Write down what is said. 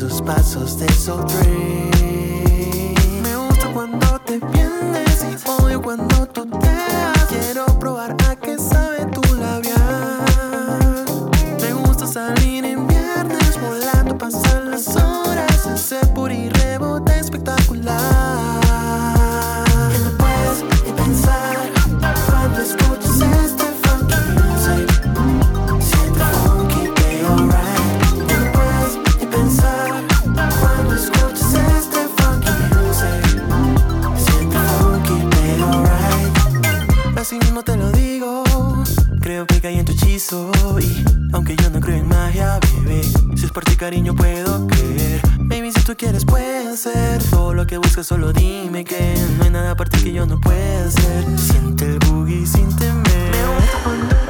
esos pasos de Soul Train. Me gusta cuando te vienes y odio cuando tú te vas. Quiero probar a qué sabe tu labial. Me gusta salir en viernes, volando pasan las horas. Ese puri rebote espectacular. Que no puedes ni pensar cuando escuchas este funky music. Siente funky, be alright. Que no puedes ni pensar cuando escuchas este funky music. Siente funky, be alright. Así mismo te lo digo, creo que caí en tu hechizo. Y aunque yo no creo en magia, bebé, si es por ti cariño puedo creer. Baby, si tú quieres puede ser todo lo que buscas, solo dime que no hay nada por ti que yo no pueda hacer. Siente el boogie sin temer. Me gusta cuando